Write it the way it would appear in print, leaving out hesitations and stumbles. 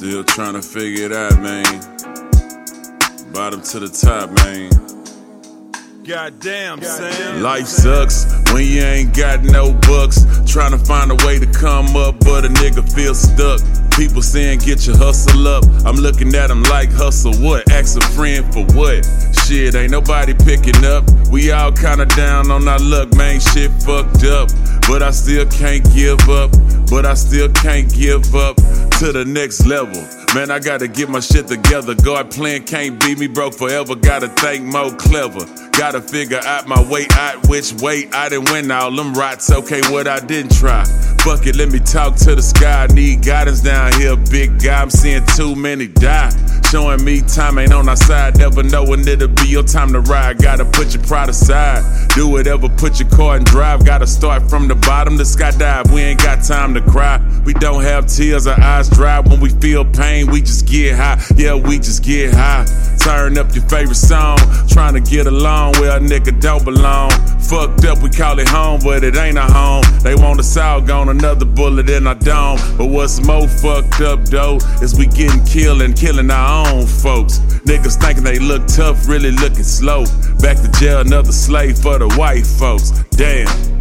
Still trying to figure it out, man. Bottom to the top, man. Goddamn, Sam. Life sucks when you ain't got no bucks. Trying to find a way to come up, but a nigga feels stuck. People saying get your hustle up. I'm looking at them like hustle what? Ask a friend for what? Shit, ain't nobody picking up. We all kinda down on our luck, man. Shit fucked up. But I still can't give up. But I still can't give up to the next level. Man, I gotta get my shit together. God plan can't beat me, broke forever. Gotta think more clever. Gotta figure out my way out, which way I done win all them rights. Okay, what I didn't try. Fuck it, let me talk to the sky. I need guidance down here, big guy. I'm seeing too many die. Showing me time ain't on our side. Never knowing it'll be your time to ride. Gotta put your pride aside. Do whatever, put your car and drive. Gotta start from the bottom to skydive. We ain't got time to cry. We don't have tears, our eyes dry. When we feel pain, we just get high. Yeah, we just get high. Turn up your favorite song. Trying to get along where a nigga don't belong. Fucked up, we call it home, but it ain't a home. They want us all gone, another bullet in our dome. But what's more fucked up, though, is we getting killed and killing our own folks. Niggas thinking they look tough, really looking slow. Back to jail, another slave for the white folks. Damn.